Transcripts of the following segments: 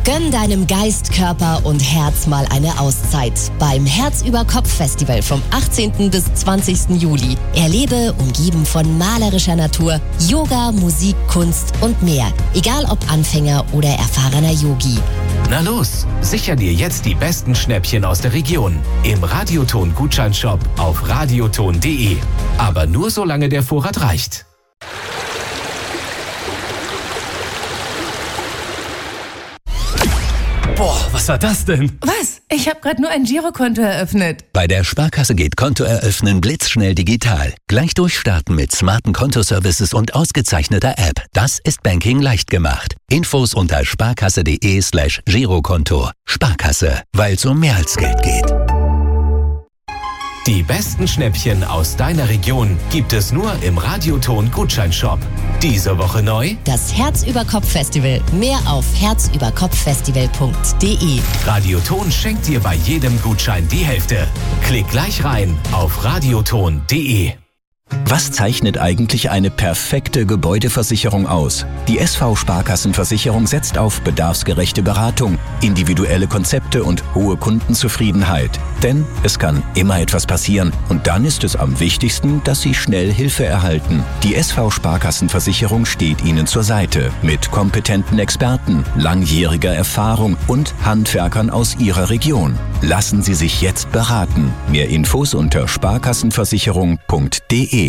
Gönn deinem Geist, Körper und Herz mal eine Auszeit beim Herz-über-Kopf-Festival vom 18. bis 20. Juli. Erlebe, umgeben von malerischer Natur, Yoga, Musik, Kunst und mehr. Egal ob Anfänger oder erfahrener Yogi. Na los, sicher dir jetzt die besten Schnäppchen aus der Region im Radioton-Gutscheinshop auf radioton.de. Aber nur solange der Vorrat reicht. Boah, was war das denn? Was? Ich habe gerade nur ein Girokonto eröffnet. Bei der Sparkasse geht Konto eröffnen blitzschnell digital. Gleich durchstarten mit smarten Kontoservices und ausgezeichneter App. Das ist Banking leicht gemacht. Infos unter sparkasse.de/Girokonto. Sparkasse, weil es um mehr als Geld geht. Die besten Schnäppchen aus deiner Region gibt es nur im Radioton-Gutscheinshop. Diese Woche neu: Das Herz-über-Kopf-Festival. Mehr auf herzüberkopffestival.de. Radioton schenkt dir bei jedem Gutschein die Hälfte. Klick gleich rein auf radioton.de. Was zeichnet eigentlich eine perfekte Gebäudeversicherung aus? Die SV Sparkassenversicherung setzt auf bedarfsgerechte Beratung, individuelle Konzepte und hohe Kundenzufriedenheit. Denn es kann immer etwas passieren und dann ist es am wichtigsten, dass Sie schnell Hilfe erhalten. Die SV Sparkassenversicherung steht Ihnen zur Seite mit kompetenten Experten, langjähriger Erfahrung und Handwerkern aus Ihrer Region. Lassen Sie sich jetzt beraten. Mehr Infos unter sparkassenversicherung.de.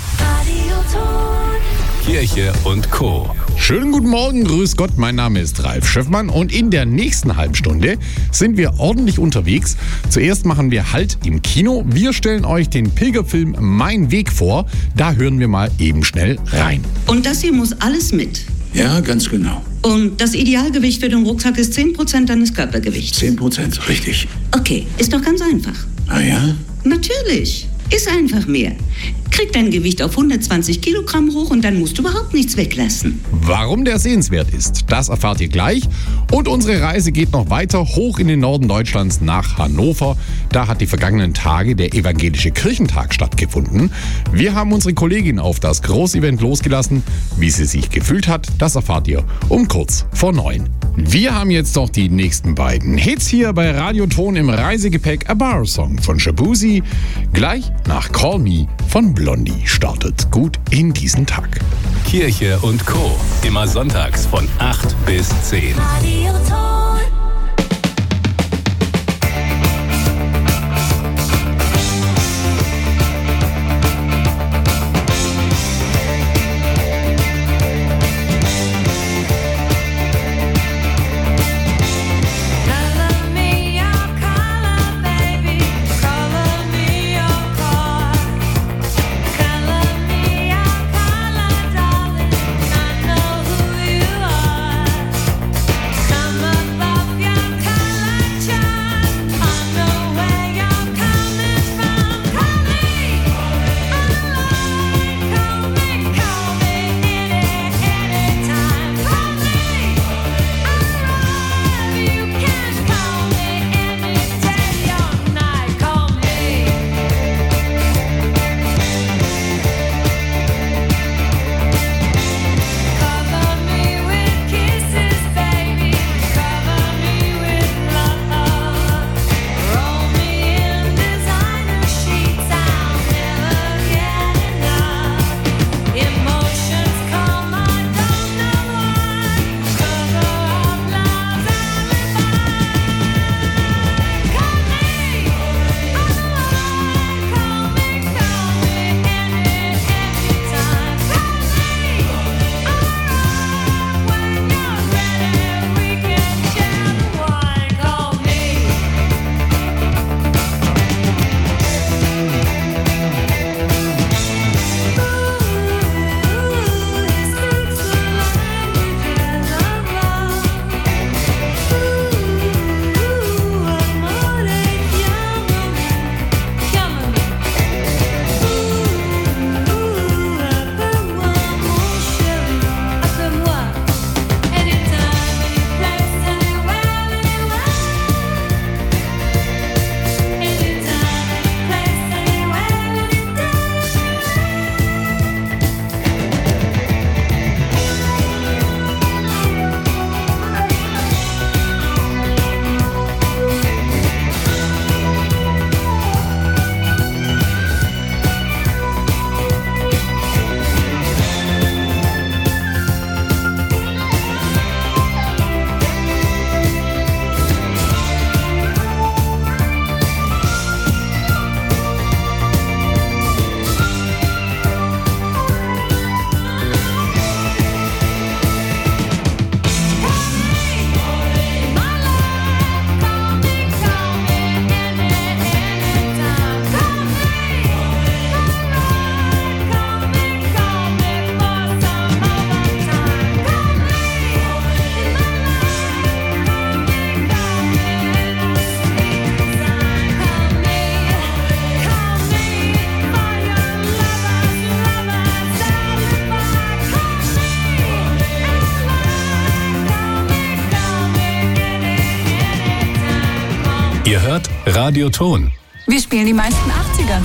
Kirche und Co. Schönen guten Morgen, grüß Gott, mein Name ist Ralf Schöffmann und in der nächsten halben Stunde sind wir ordentlich unterwegs. Zuerst machen wir Halt im Kino. Wir stellen euch den Pilgerfilm Mein Weg vor. Da hören wir mal eben schnell rein. Und das hier muss alles mit. Ja, ganz genau. Und das Idealgewicht für den Rucksack ist 10% deines Körpergewichts. 10%, richtig. Okay, ist doch ganz einfach. Ah ja? Natürlich. Ist einfach mehr. Krieg dein Gewicht auf 120 Kilogramm hoch und dann musst du überhaupt nichts weglassen. Warum der sehenswert ist, das erfahrt ihr gleich. Und unsere Reise geht noch weiter hoch in den Norden Deutschlands nach Hannover. Da hat die vergangenen Tage der Evangelische Kirchentag stattgefunden. Wir haben unsere Kollegin auf das Großevent losgelassen. Wie sie sich gefühlt hat, das erfahrt ihr um kurz vor 9. Wir haben jetzt noch die nächsten beiden Hits hier bei Radioton im Reisegepäck. A Bar Song von Shabuzi. Gleich nach Call Me von Blondie. Startet gut in diesen Tag. Kirche und Co. Immer sonntags von 8 bis 10. Come Ihr hört Radio Ton. Wir spielen die meisten 80er.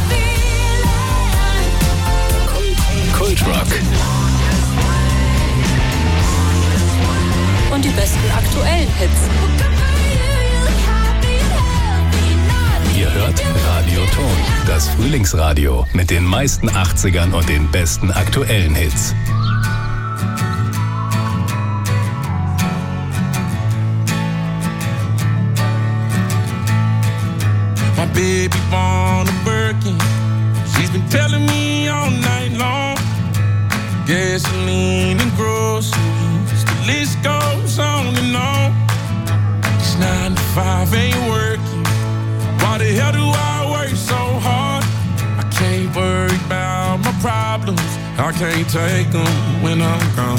Kultrock. Und die besten aktuellen Hits. Ihr hört Radio Ton, das Frühlingsradio mit den meisten 80ern und den besten aktuellen Hits. My baby born a Birkin. She's been telling me all night long. Gasoline and groceries, the list goes on and on. This 9 to 5 ain't working. Why the hell do I work so hard? I can't worry about my problems. I can't take them when I'm gone.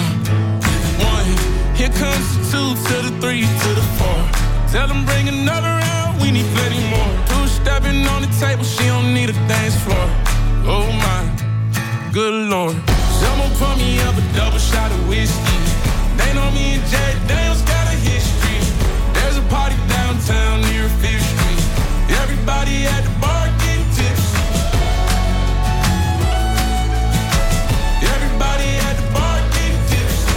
1, here comes the 2 to the 3 to the 4. Tell them bring another round, we need plenty more. 2 stepping on the table, she don't need a dance floor. Oh my, good Lord. Someone pour me up a double shot of whiskey. They know me and Jay Daniels got a history. There's a party downtown near 5th Street. Everybody at the bar getting tipsy. Everybody at the bar getting tipsy.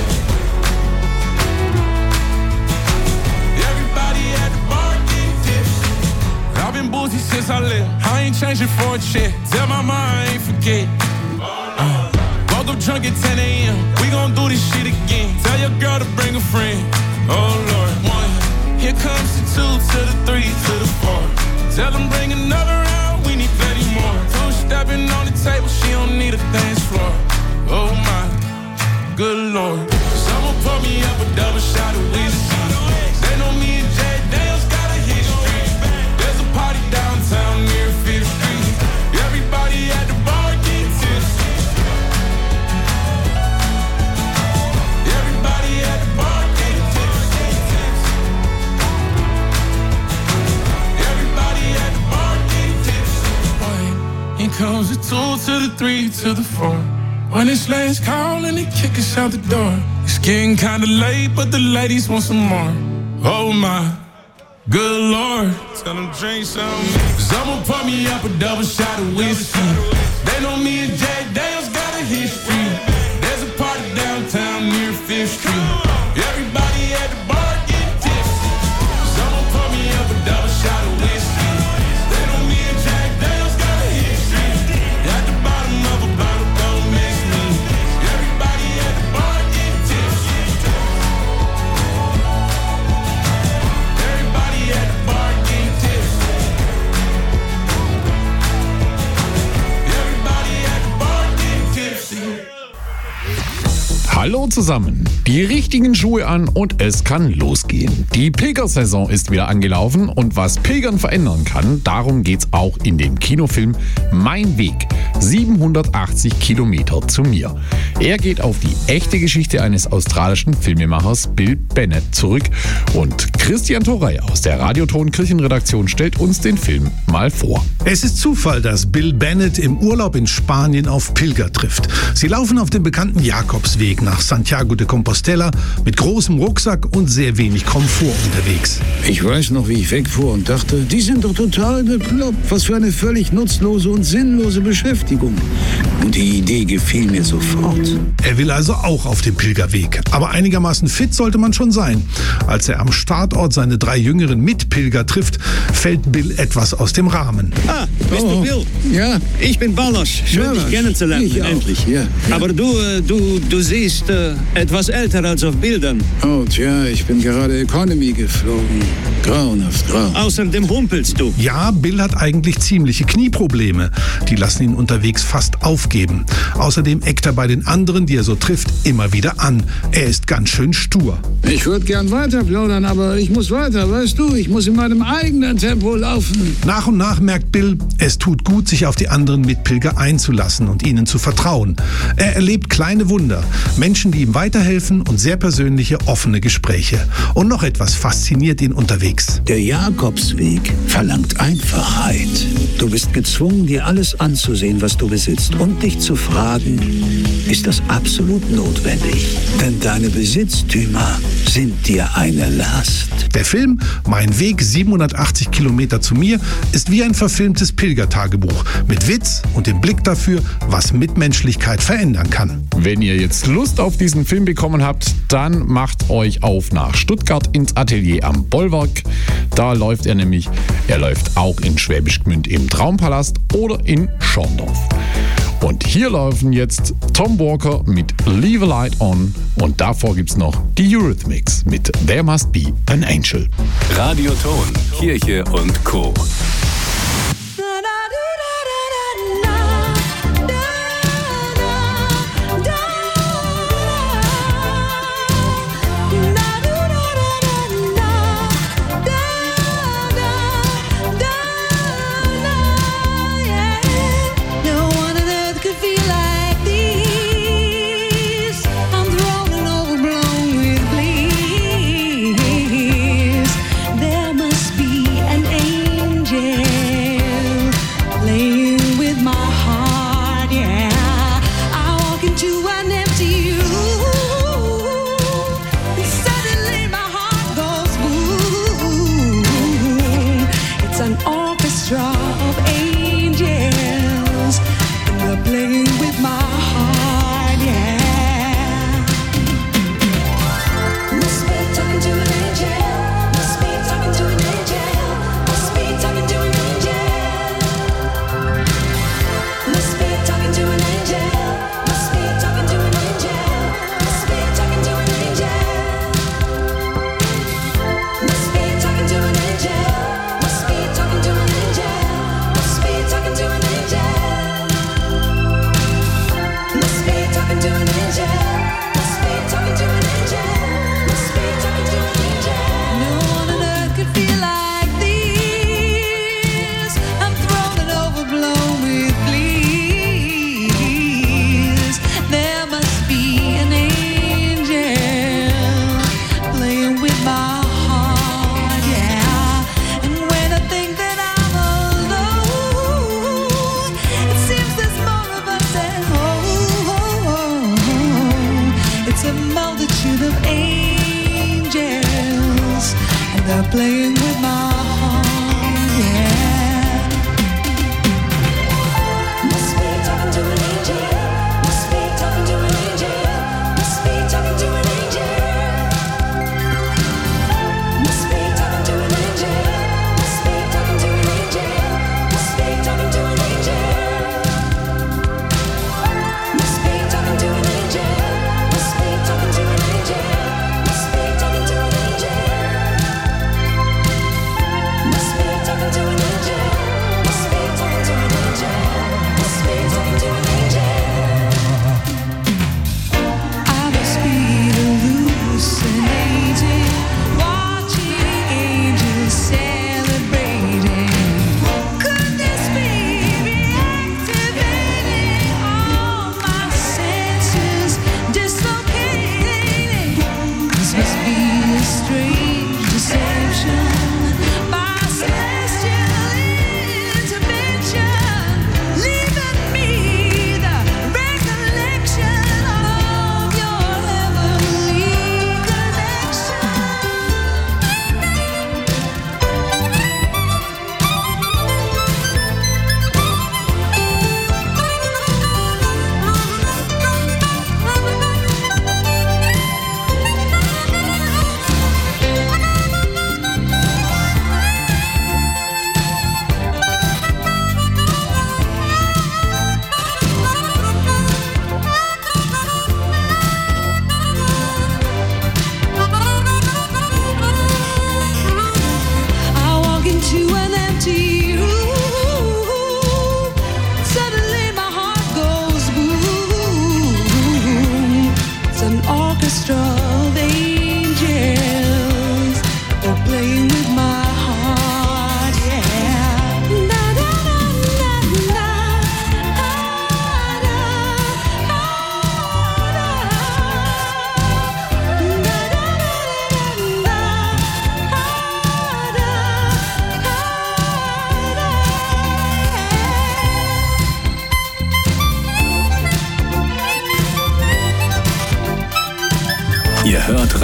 Everybody at the bar getting tipsy. I've been boozy since I left. I ain't changing for a check. Tell my mom I ain't forget. Woke up drunk at 10 a.m. We gon' do this shit again. Tell your girl to bring a friend. Oh Lord. 1, here comes the 2 to the 3 to the 4. Tell them bring another round, we need plenty more. 2 stepping on the table, she don't need a dance floor. Oh my, good Lord. Someone pour me up a double shot of whiskey. They know me and Jay Daniels got a history. There's a party downtown near 5th Street. Everybody at the bar get tipsy. Everybody at the bar get tipsy. Everybody at the bar get tipsy. Here comes the 2 to the 3 to the 4. When it's last call and they kick us out the door. It's getting kinda late, but the ladies want some more. Oh my, good Lord. Tell them drink some. Someone pour me up a double shot of whiskey. They know me and Jay Daniels got a history. There's a party downtown near 5th Street. Everybody at the bar get tipsy. Someone pour me up a double shot of whiskey. They know me and Jay Daniels got a history. At the bottom of a bottle, don't miss me. Everybody at the bar get tipsy. Everybody at the bar get tipsy. Everybody at the bar get tipsy. Hallo zusammen, die richtigen Schuhe an und es kann losgehen. Die Pilgersaison ist wieder angelaufen und was Pilgern verändern kann, darum geht's auch in dem Kinofilm Mein Weg. 780 Kilometer zu mir. Er geht auf die echte Geschichte eines australischen Filmemachers Bill Bennett zurück und Christian Torey aus der Radioton Kirchenredaktion stellt uns den Film mal vor. Es ist Zufall, dass Bill Bennett im Urlaub in Spanien auf Pilger trifft. Sie laufen auf dem bekannten Jakobsweg nach Santiago de Compostela mit großem Rucksack und sehr wenig Komfort unterwegs. Ich weiß noch, wie ich wegfuhr und dachte, die sind doch total bekloppt. Was für eine völlig nutzlose und sinnlose Beschäftigung. Und die Idee gefiel mir sofort. Er will also auch auf dem Pilgerweg. Aber einigermaßen fit sollte man schon sein. Als er am Startort seine 3 jüngeren Mitpilger trifft, fällt Bill etwas aus dem Rahmen. Ah, bist du Bill? Ja. Ich bin Balasch. Schön, dich kennenzulernen. Ich endlich. Ja. Aber du siehst etwas älter als auf Bildern. Oh, tja, ich bin gerade Economy geflogen. Grauenhaft grau. Außerdem humpelst du. Ja, Bill hat eigentlich ziemliche Knieprobleme. Die lassen ihn unterwegs fast aufgeben. Außerdem eckt er bei den anderen, die er so trifft, immer wieder an. Er ist ganz schön stur. Ich würde gern weiter plaudern, aber ich muss weiter, weißt du? Ich muss in meinem eigenen Tempo laufen. Nach und nach merkt Bill, es tut gut, sich auf die anderen Mitpilger einzulassen und ihnen zu vertrauen. Er erlebt kleine Wunder, Menschen, die ihm weiterhelfen und sehr persönliche, offene Gespräche. Und noch etwas fasziniert ihn unterwegs. Der Jakobsweg verlangt Einfachheit. Du bist gezwungen, dir alles anzusehen, was du besitzt und dich zu fragen, ist das absolut notwendig? Denn deine Besitztümer sind dir eine Last. Der Film Mein Weg 780 Kilometer zu mir ist wie ein verfilmtes Pilgertagebuch mit Witz und dem Blick dafür, was Mitmenschlichkeit verändern kann. Wenn ihr jetzt Lust auf diesen Film bekommen habt, dann macht euch auf nach Stuttgart ins Atelier am Bollwerk. Da läuft er nämlich. Er läuft auch in Schwäbisch Gmünd im Traumpalast oder in Schorndorf. Und hier laufen jetzt Tom Walker mit Leave a Light On und davor gibt's noch die Eurythmics mit There Must Be an Angel. Radioton, Kirche und Co. Playing with my heart, yeah. Must be talking to an angel. Must be talking to an angel. Must be talking to an angel. Must be talking to an angel. Must be talking to an angel. Must be talking to an angel. Must be talking to an angel. Must be talking to an angel. Must be talking to an angel.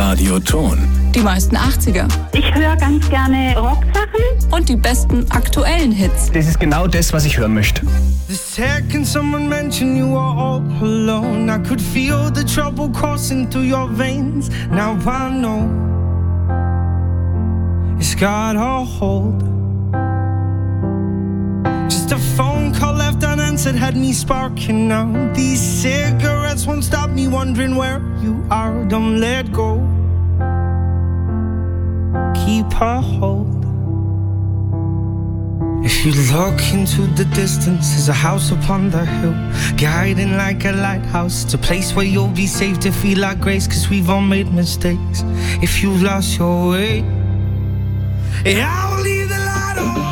Radioton. Die meisten 80er. Ich höre ganz gerne Rocksachen. Und die besten aktuellen Hits. Das ist genau das, was ich hören möchte. The second someone mentioned you were all alone, I could feel the trouble coursing through your veins. Now I know it's got a hold. Just a phone call left unanswered had me sparking now. These cigarettes won't stop me wondering where you are. Don't let go. Keep a hold. If you look into the distance, there's a house upon the hill, guiding like a lighthouse. It's a place where you'll be safe to feel like grace, 'cause we've all made mistakes. If you've lost your way, I will leave the light on.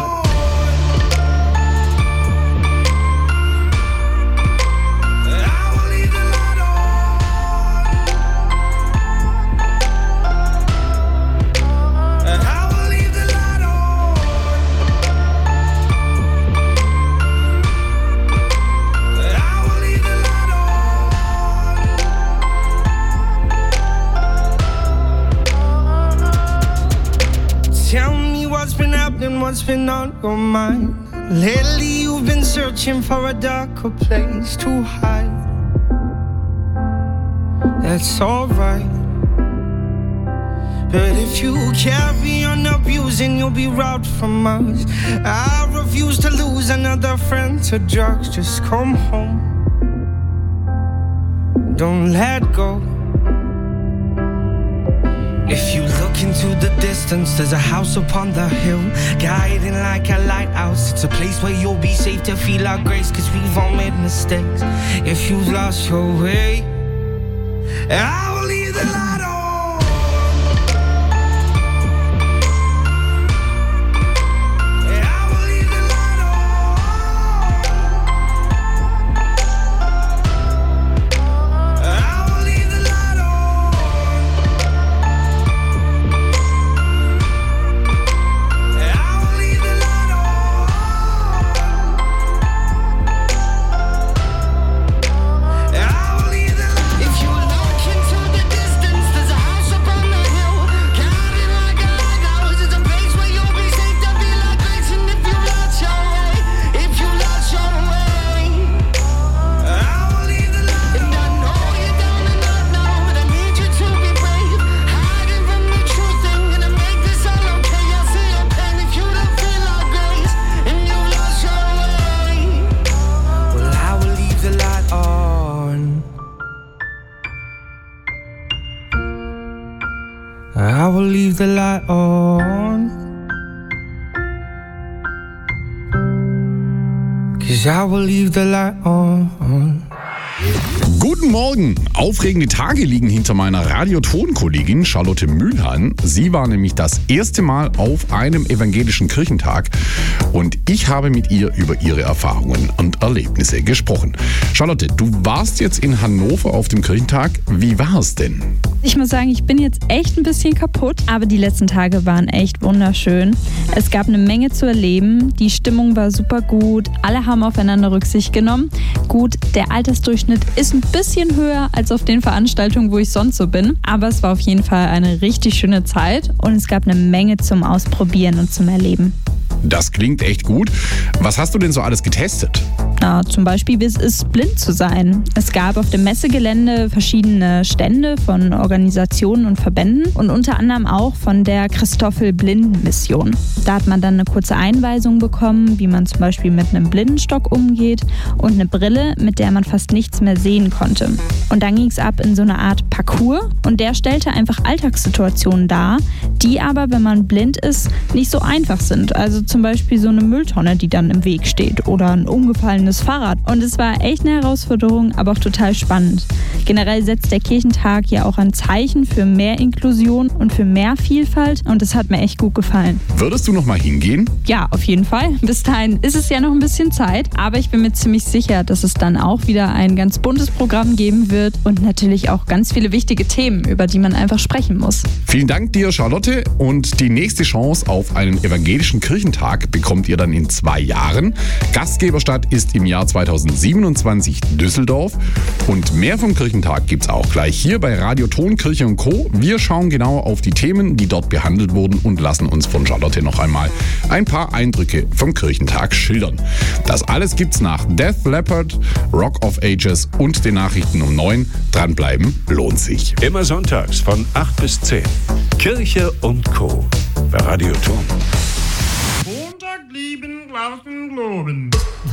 What's been on your mind? Lately you've been searching for a darker place to hide. That's alright, but if you carry on abusing, you'll be robbed from us. I refuse to lose another friend to drugs. Just come home, don't let go. If you look into the distance, there's a house upon the hill, guiding like a lighthouse. It's a place where you'll be safe to feel our grace, 'cause we've all made mistakes. If you've lost your way, I will leave the light on. I will leave the light on, 'cause I will leave the light on. Guten Morgen! Aufregende Tage liegen hinter meiner Radioton-Kollegin Charlotte Mühlhahn. Sie war nämlich das erste Mal auf einem evangelischen Kirchentag und ich habe mit ihr über ihre Erfahrungen und Erlebnisse gesprochen. Charlotte, du warst jetzt in Hannover auf dem Kirchentag. Wie war es denn? Ich muss sagen, ich bin jetzt echt ein bisschen kaputt, aber die letzten Tage waren echt wunderschön. Es gab eine Menge zu erleben, die Stimmung war super gut, alle haben aufeinander Rücksicht genommen. Gut, der Altersdurchschnitt ist ein bisschen höher als auf den Veranstaltungen, wo ich sonst so bin, aber es war auf jeden Fall eine richtig schöne Zeit und es gab eine Menge zum Ausprobieren und zum Erleben. Das klingt echt gut. Was hast du denn so alles getestet? Zum Beispiel, wie es ist, blind zu sein. Es gab auf dem Messegelände verschiedene Stände von Organisationen und Verbänden und unter anderem auch von der Christoffel-Blinden-Mission. Da hat man dann eine kurze Einweisung bekommen, wie man zum Beispiel mit einem Blindenstock umgeht und eine Brille, mit der man fast nichts mehr sehen konnte. Und dann ging es ab in so eine Art Parcours und der stellte einfach Alltagssituationen dar, die aber, wenn man blind ist, nicht so einfach sind. Also zum Beispiel so eine Mülltonne, die dann im Weg steht oder ein umgefallenes Fahrrad. Und es war echt eine Herausforderung, aber auch total spannend. Generell setzt der Kirchentag ja auch ein Zeichen für mehr Inklusion und für mehr Vielfalt und das hat mir echt gut gefallen. Würdest du noch mal hingehen? Ja, auf jeden Fall. Bis dahin ist es ja noch ein bisschen Zeit, aber ich bin mir ziemlich sicher, dass es dann auch wieder ein ganz buntes Programm geben wird und natürlich auch ganz viele wichtige Themen, über die man einfach sprechen muss. Vielen Dank dir, Charlotte. Und die nächste Chance auf einen evangelischen Kirchentag bekommt ihr dann in 2 Jahren. Gastgeberstadt ist im Jahr 2027 Düsseldorf. Und mehr vom Kirchentag gibt's auch gleich hier bei Radio Ton, Kirche und Co. Wir schauen genau auf die Themen, die dort behandelt wurden und lassen uns von Charlotte noch einmal ein paar Eindrücke vom Kirchentag schildern. Das alles gibt's nach Def Leppard, Rock of Ages und den Nachrichten um 9. Dranbleiben lohnt sich. Immer sonntags von 8 bis 10. Kirche und Co. bei Radio Ton. Montag lieben, glauben, globen.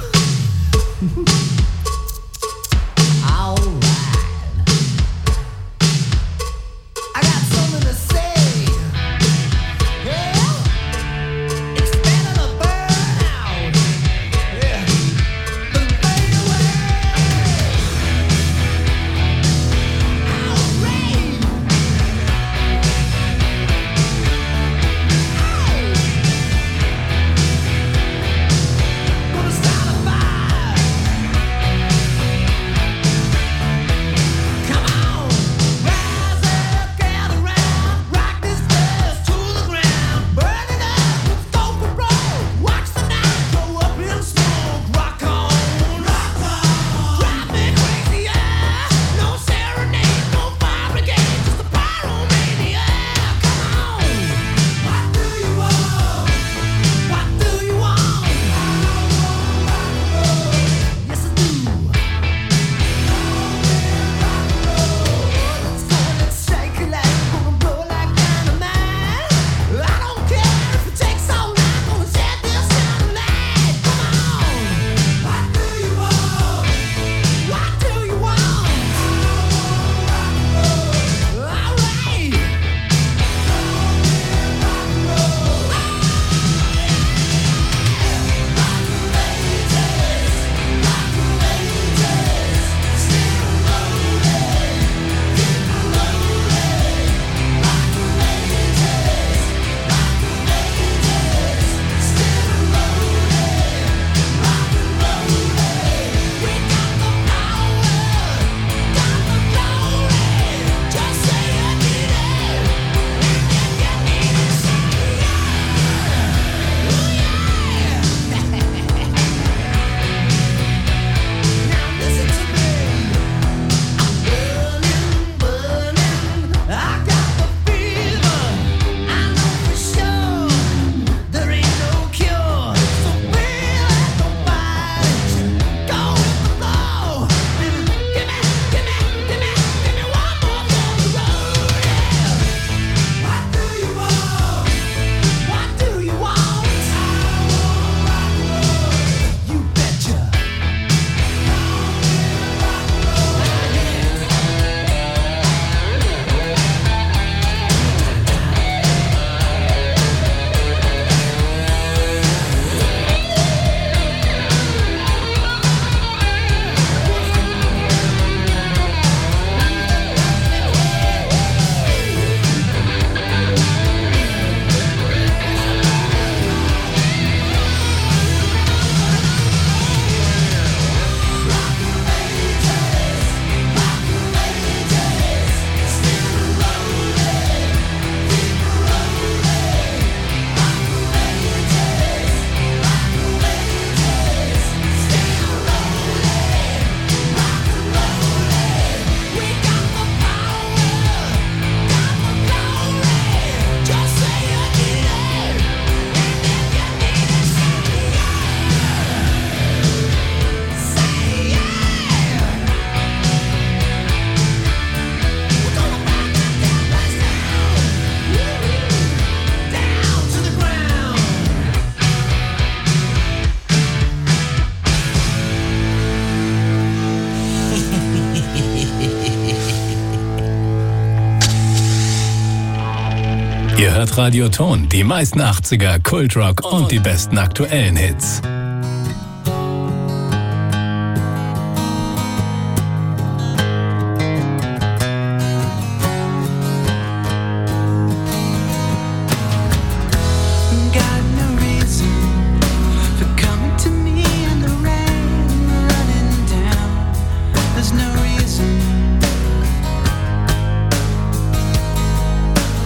Ihr hört Radio Ton, die meisten 80er, Kultrock und die besten aktuellen Hits.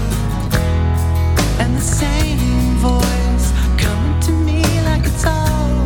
And the same voice coming to me like it's all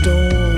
store.